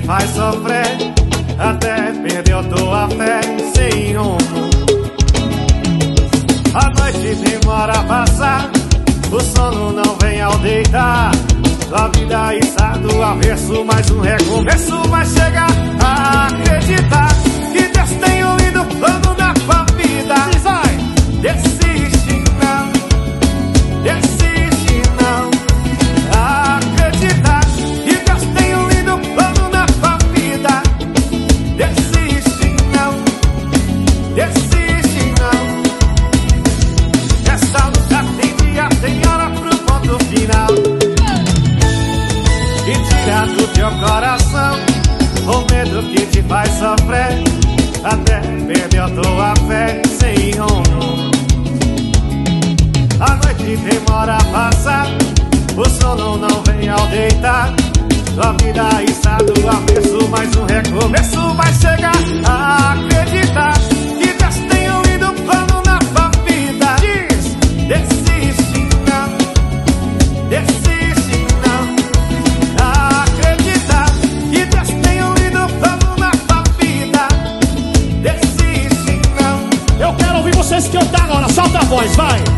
faz sofrer, até perdeu tua fé sem rumo. A noite demora a passar, o sono não vem ao deitar. Tua vida está do avesso, mais um recomeço vai chegar. A acreditar que Deus tem um lindo plano na tua vida. Desiste não, desiste não. A acreditar que Deus tem um lindo plano na tua vida. Desiste não, desiste não. Essa luta tem dia, tem hora pro ponto final. E tira do teu coração o medo que te faz sofrer, até perdeu tua fé sem rumo. A noite demora a passar, o sono não vem ao deitar. Tua vida está do avesso, mais um recomeço vai chegar. A acreditar que Deus tem um lindo plano na tua vida. Diz, desiste não, desiste não. A acreditar que Deus tem um lindo plano na tua vida. Desiste não. Eu quero ouvir vocês cantar agora, solta a voz, vai!